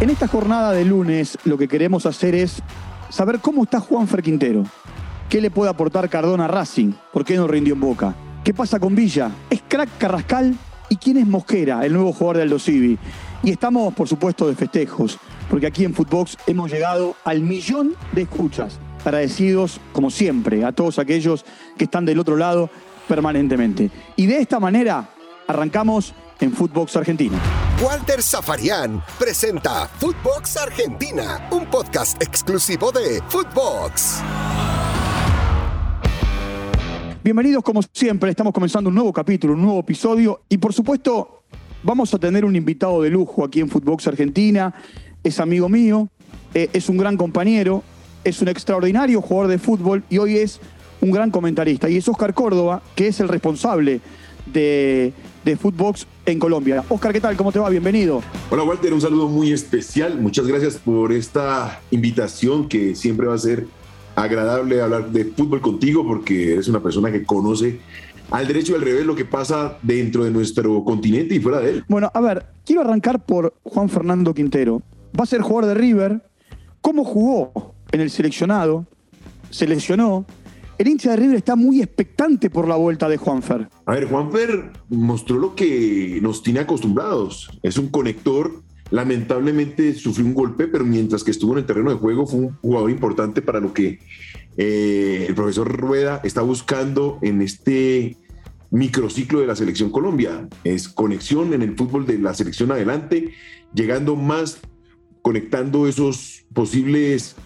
En esta jornada de lunes lo que queremos hacer es saber cómo está Juanfer Quintero. ¿Qué le puede aportar Cardona a Racing? ¿Por qué no rindió en Boca? ¿Qué pasa con Villa? ¿Es crack Carrascal? ¿Y quién es Mosquera, el nuevo jugador de Aldo Civi? Y estamos, por supuesto, de festejos, porque aquí en Footbox hemos llegado al 1.000.000 de escuchas. Agradecidos, como siempre, a todos aquellos que están del otro lado permanentemente. Y de esta manera arrancamos en Footbox Argentina. Walter Zafarian presenta Footbox Argentina, un podcast exclusivo de Footbox. Bienvenidos como siempre, estamos comenzando un nuevo capítulo, un nuevo episodio y por supuesto vamos a tener un invitado de lujo aquí en Footbox Argentina. Es amigo mío, es un gran compañero, es un extraordinario jugador de fútbol y hoy es un gran comentarista. Y es Oscar Córdoba, que es el responsable de Footbox en Colombia. Oscar, ¿qué tal? ¿Cómo te va? Bienvenido. Hola Walter, un saludo muy especial. Muchas gracias por esta invitación, que siempre va a ser agradable hablar de fútbol contigo, porque eres una persona que conoce al derecho y al revés lo que pasa dentro de nuestro continente y fuera de él. Bueno, a ver, quiero arrancar por Juan Fernando Quintero. Va a ser jugador de River. ¿Cómo jugó en el seleccionado? Se lesionó. El hincha de River está muy expectante por la vuelta de Juanfer. A ver, Juanfer mostró lo que nos tiene acostumbrados. Es un conector. Lamentablemente sufrió un golpe, pero mientras que estuvo en el terreno de juego fue un jugador importante para lo que el profesor Rueda está buscando en este microciclo de la Selección Colombia. Es conexión en el fútbol de la selección adelante, llegando más, conectando esos posibles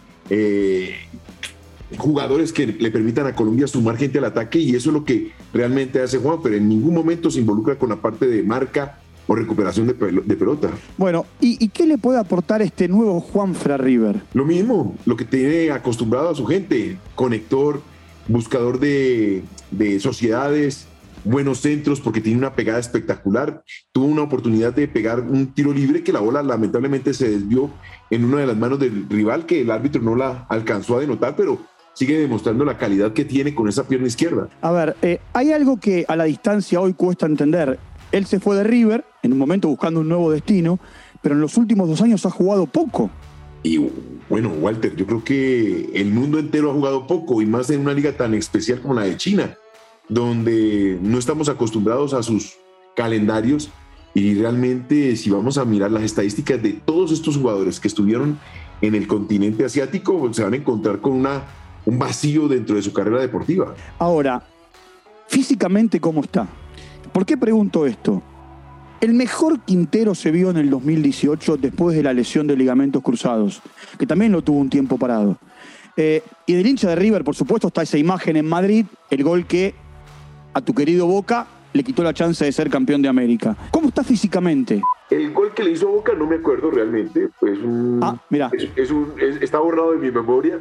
jugadores que le permitan a Colombia sumar gente al ataque, y eso es lo que realmente hace Juan, pero en ningún momento se involucra con la parte de marca o recuperación de pelota. Bueno, ¿y qué le puede aportar este nuevo Juanfer a River? Lo mismo, lo que tiene acostumbrado a su gente: conector, buscador de sociedades, buenos centros, porque tiene una pegada espectacular. Tuvo una oportunidad de pegar un tiro libre que la bola lamentablemente se desvió en una de las manos del rival, que el árbitro no la alcanzó a denotar, pero sigue demostrando la calidad que tiene con esa pierna izquierda. A ver, hay algo que a la distancia hoy cuesta entender. Él se fue de River, en un momento buscando un nuevo destino, pero en los últimos 2 años ha jugado poco. Y bueno, Walter, yo creo que el mundo entero ha jugado poco, y más en una liga tan especial como la de China, donde no estamos acostumbrados a sus calendarios. Y realmente, si vamos a mirar las estadísticas de todos estos jugadores que estuvieron en el continente asiático, se van a encontrar con un vacío dentro de su carrera deportiva. Ahora, físicamente, ¿cómo está? ¿Por qué pregunto esto? El mejor Quintero se vio en el 2018 después de la lesión de ligamentos cruzados, que también lo tuvo un tiempo parado. Y del hincha de River, por supuesto, está esa imagen en Madrid, el gol que a tu querido Boca le quitó la chance de ser campeón de América. ¿Cómo está físicamente? El gol que le hizo Boca no me acuerdo realmente. Pues mira. Está borrado de mi memoria.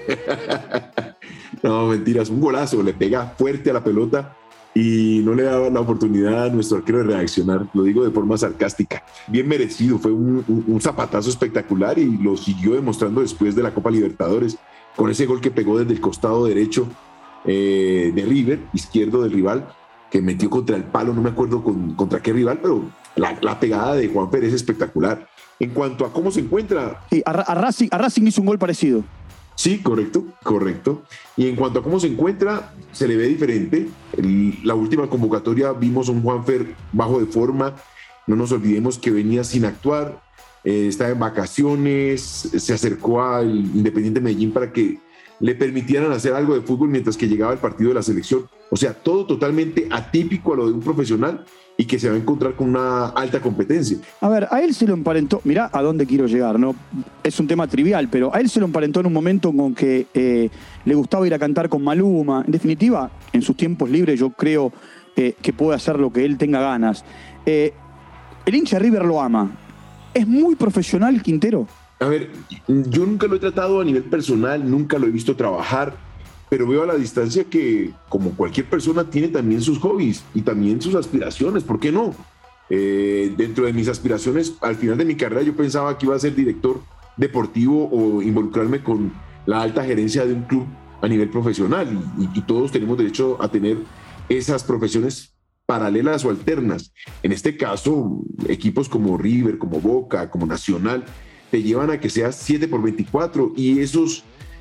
No, mentiras, un golazo. Le pega fuerte a la pelota y no le daba la oportunidad a nuestro arquero de reaccionar. Lo digo de forma sarcástica. Bien merecido, fue un zapatazo espectacular, y lo siguió demostrando después de la Copa Libertadores, con ese gol que pegó desde el costado derecho de River, izquierdo del rival, que metió contra el palo, no me acuerdo contra qué rival, pero la pegada de Juanfer es espectacular. En cuanto a cómo se encuentra... Sí, a Racing hizo un gol parecido. Sí, correcto. Y en cuanto a cómo se encuentra, se le ve diferente. La última convocatoria vimos a un Juanfer bajo de forma. No nos olvidemos que venía sin actuar, estaba en vacaciones, se acercó al Independiente Medellín para que le permitieran hacer algo de fútbol mientras que llegaba el partido de la selección. O sea, todo totalmente atípico a lo de un profesional, y que se va a encontrar con una alta competencia. A ver, a él se lo emparentó, mirá a dónde quiero llegar, ¿no? Es un tema trivial, pero a él se lo emparentó en un momento con que le gustaba ir a cantar con Maluma. En definitiva, en sus tiempos libres yo creo que puede hacer lo que él tenga ganas. El hincha de River lo ama. ¿Es muy profesional Quintero? A ver, yo nunca lo he tratado a nivel personal, nunca lo he visto trabajar, pero veo a la distancia que, como cualquier persona, tiene también sus hobbies y también sus aspiraciones. ¿Por qué no? Dentro de mis aspiraciones, al final de mi carrera, yo pensaba que iba a ser director deportivo o involucrarme con la alta gerencia de un club a nivel profesional, y todos tenemos derecho a tener esas profesiones paralelas o alternas. En este caso, equipos como River, como Boca, como Nacional, te llevan a que seas 7x24 y esos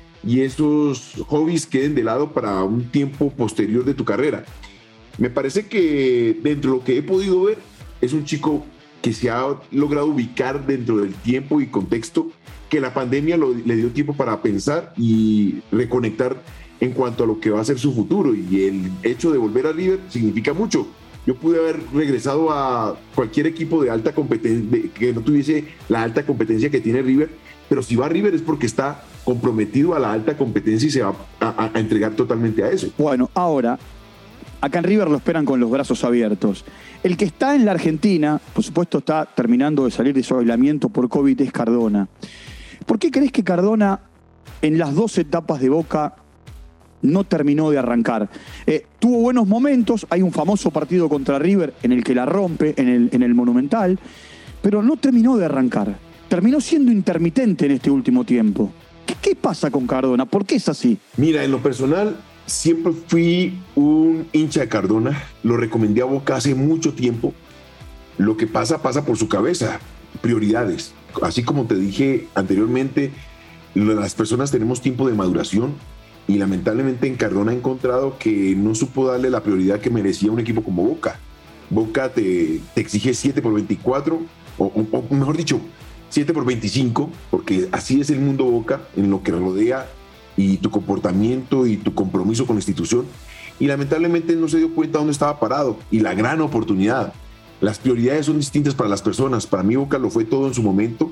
hobbies queden de lado para un tiempo posterior de tu carrera. Me parece que dentro de lo que he podido ver, es un chico que se ha logrado ubicar dentro del tiempo y contexto que la pandemia le dio tiempo para pensar y reconectar en cuanto a lo que va a ser su futuro, y el hecho de volver a River significa mucho. Yo pude haber regresado a cualquier equipo de alta competencia que no tuviese la alta competencia que tiene River, pero si va a River es porque está comprometido a la alta competencia y se va a entregar totalmente a eso. Bueno, ahora, acá en River lo esperan con los brazos abiertos. El que está en la Argentina, por supuesto está terminando de salir de su aislamiento por COVID, es Cardona. ¿Por qué crees que Cardona en las 2 etapas de Boca no terminó de arrancar? Tuvo buenos momentos, hay un famoso partido contra River en el que la rompe en el Monumental, pero no terminó de arrancar. Terminó siendo intermitente en este último tiempo. ¿Qué pasa con Cardona? ¿Por qué es así? Mira, en lo personal, siempre fui un hincha de Cardona. Lo recomendé a Boca hace mucho tiempo. Lo que pasa por su cabeza. Prioridades. Así como te dije anteriormente, las personas tenemos tiempo de maduración y lamentablemente en Cardona he encontrado que no supo darle la prioridad que merecía un equipo como Boca. Boca te exige 7x24, o mejor dicho, 7x25, porque así es el mundo Boca en lo que rodea y tu comportamiento y tu compromiso con la institución. Y lamentablemente no se dio cuenta dónde estaba parado y la gran oportunidad. Las prioridades son distintas para las personas. Para mí Boca lo fue todo en su momento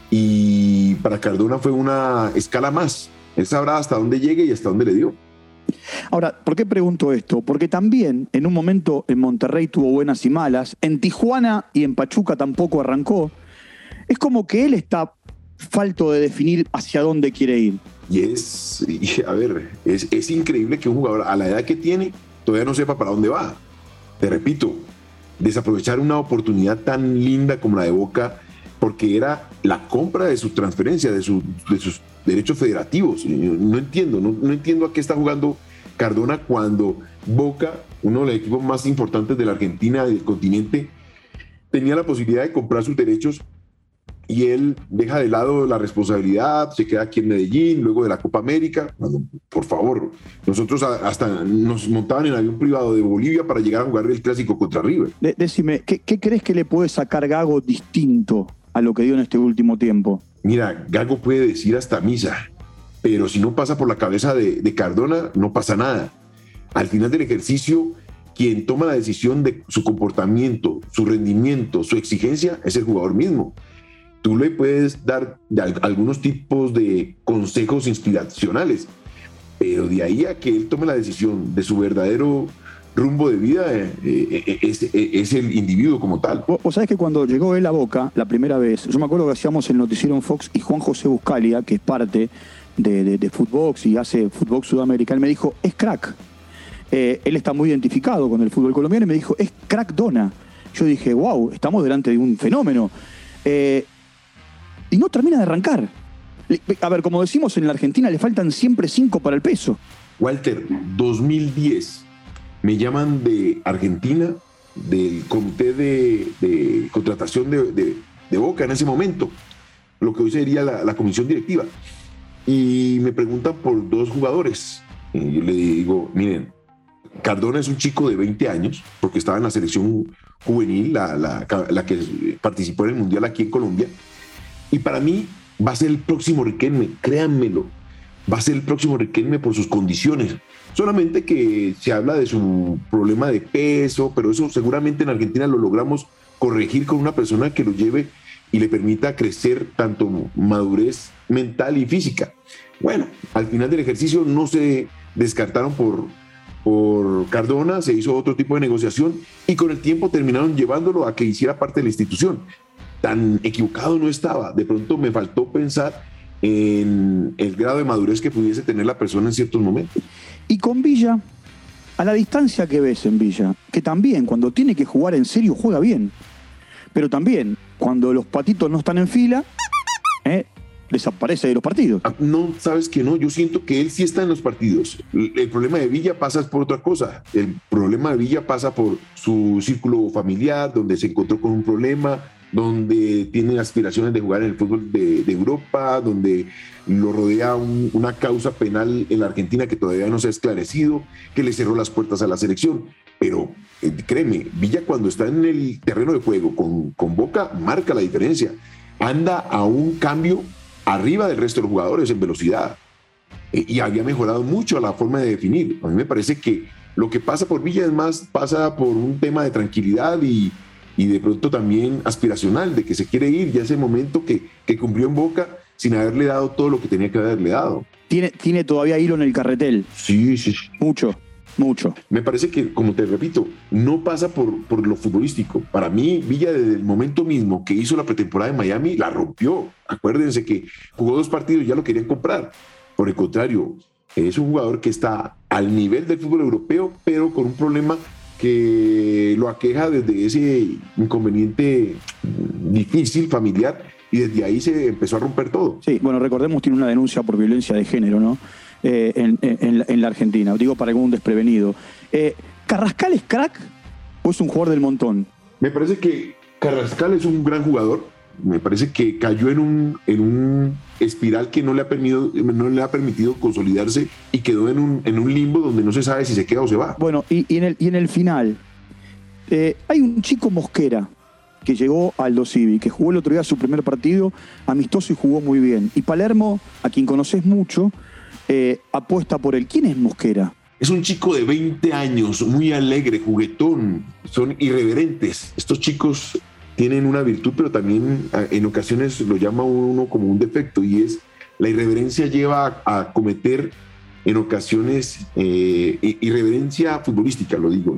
y para Cardona fue una escala más. Él sabrá hasta dónde llegue y hasta dónde le dio. Ahora, ¿por qué pregunto esto? Porque también en un momento en Monterrey tuvo buenas y malas, en Tijuana y en Pachuca tampoco arrancó. Es como que él está falto de definir hacia dónde quiere ir. Es increíble que un jugador a la edad que tiene todavía no sepa para dónde va. Te repito, desaprovechar una oportunidad tan linda como la de Boca, porque era la compra de su transferencia, de sus derechos federativos. No entiendo a qué está jugando Cardona cuando Boca, uno de los equipos más importantes de la Argentina y del continente, tenía la posibilidad de comprar sus derechos y él deja de lado la responsabilidad, se queda aquí en Medellín, luego de la Copa América. Bueno, por favor, nosotros hasta nos montaban en avión privado de Bolivia para llegar a jugar el clásico contra River. Decime, ¿qué crees que le puede sacar Gago distinto a lo que dio en este último tiempo? Mira, Gago puede decir hasta misa, pero si no pasa por la cabeza de Cardona, no pasa nada. Al final del ejercicio, quien toma la decisión de su comportamiento, su rendimiento, su exigencia, es el jugador mismo. Tú le puedes dar algunos tipos de consejos inspiracionales, pero de ahí a que él tome la decisión de su verdadero rumbo de vida, es el individuo como tal. Vos sabés que cuando llegó él a Boca la primera vez, yo me acuerdo que hacíamos el noticiero en Fox y Juan José Buscalia, que es parte de Footbox y hace Footbox Sudamérica, él me dijo, es crack. Él está muy identificado con el fútbol colombiano y me dijo, es crack Dona. Yo dije, wow, estamos delante de un fenómeno. Y no termina de arrancar. A ver, como decimos en la Argentina, le faltan siempre 5 para el peso. Walter, 2010, me llaman de Argentina, del comité de contratación de Boca en ese momento, lo que hoy sería la comisión directiva, y me preguntan por 2 jugadores. Y yo le digo, miren, Cardona es un chico de 20 años, porque estaba en la selección juvenil, la que participó en el Mundial aquí en Colombia, y para mí va a ser el próximo Riquelme, créanmelo, va a ser el próximo Riquelme por sus condiciones. Solamente que se habla de su problema de peso, pero eso seguramente en Argentina lo logramos corregir con una persona que lo lleve y le permita crecer tanto madurez mental y física. Bueno, al final del ejercicio no se descartaron por Cardona, se hizo otro tipo de negociación y con el tiempo terminaron llevándolo a que hiciera parte de la institución. Tan equivocado no estaba. De pronto me faltó pensar en el grado de madurez que pudiese tener la persona en ciertos momentos. Y con Villa, a la distancia que ves en Villa, que también cuando tiene que jugar en serio juega bien, pero también cuando los patitos no están en fila, desaparece de los partidos. No, sabes que no, yo siento que él sí está en los partidos. El problema de Villa pasa por otra cosa. El problema de Villa pasa por su círculo familiar, donde se encontró con un problema, donde tiene aspiraciones de jugar en el fútbol de Europa, donde lo rodea una causa penal en la Argentina que todavía no se ha esclarecido, que le cerró las puertas a la selección. Pero créeme, Villa cuando está en el terreno de juego con Boca marca la diferencia. Anda a un cambio arriba del resto de los jugadores en velocidad. Y había mejorado mucho la forma de definir. A mí me parece que lo que pasa por Villa es más, pasa por un tema de tranquilidad y de pronto también aspiracional, de que se quiere ir ya ese momento que cumplió en Boca sin haberle dado todo lo que tenía que haberle dado. Tiene todavía hilo en el carretel. Sí. Mucho. Me parece que, como te repito, no pasa por lo futbolístico. Para mí, Villa, desde el momento mismo que hizo la pretemporada en Miami, la rompió. Acuérdense que jugó 2 partidos y ya lo querían comprar. Por el contrario, es un jugador que está al nivel del fútbol europeo, pero con un problema que lo aqueja desde ese inconveniente difícil, familiar, y desde ahí se empezó a romper todo. Sí, bueno, recordemos, tiene una denuncia por violencia de género, ¿no? En la Argentina, digo para algún desprevenido. ¿Carrascal es crack o es un jugador del montón? Me parece que Carrascal es un gran jugador. Me parece que cayó en un espiral que no le ha permitido consolidarse y quedó en un limbo donde no se sabe si se queda o se va. Bueno, y en el final hay un chico Mosquera que llegó al Aldo Civi, que jugó el otro día su primer partido amistoso y jugó muy bien. Y Palermo, a quien conoces mucho, apuesta por él. ¿Quién es Mosquera? Es un chico de 20 años, muy alegre, juguetón, son irreverentes. Estos chicos tienen una virtud, pero también en ocasiones lo llama uno como un defecto, y es la irreverencia lleva a cometer en ocasiones irreverencia futbolística, lo digo,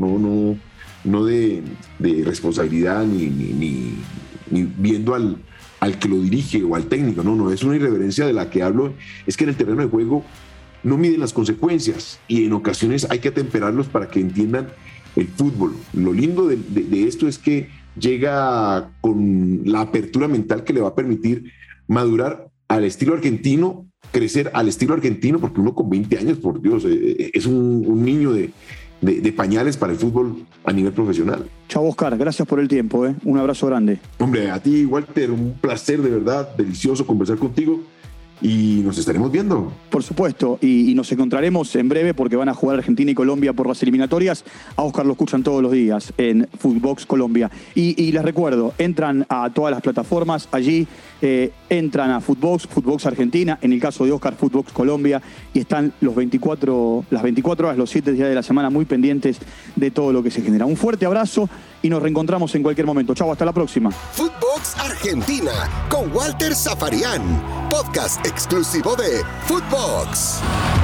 no de responsabilidad ni viendo al que lo dirige o al técnico, no, es una irreverencia de la que hablo, es que en el terreno de juego no miden las consecuencias y en ocasiones hay que atemperarlos para que entiendan el fútbol. Lo lindo de esto es que llega con la apertura mental que le va a permitir madurar al estilo argentino, crecer al estilo argentino, porque uno con 20 años, por Dios, es un niño de pañales para el fútbol a nivel profesional. Chao, Oscar, gracias por el tiempo, un abrazo grande. Hombre, a ti, Walter, un placer de verdad, delicioso conversar contigo. Y nos estaremos viendo. Por supuesto, y nos encontraremos en breve porque van a jugar Argentina y Colombia por las eliminatorias. A Oscar lo escuchan todos los días en Footbox Colombia. Y les recuerdo, entran a todas las plataformas, allí entran a Footbox Argentina, en el caso de Oscar, Footbox Colombia, y están las 24 horas, los 7 días de la semana muy pendientes de todo lo que se genera. Un fuerte abrazo y nos reencontramos en cualquier momento. Chau, hasta la próxima. Footbox Argentina con Walter Safarian, podcast exclusivo de Footbox.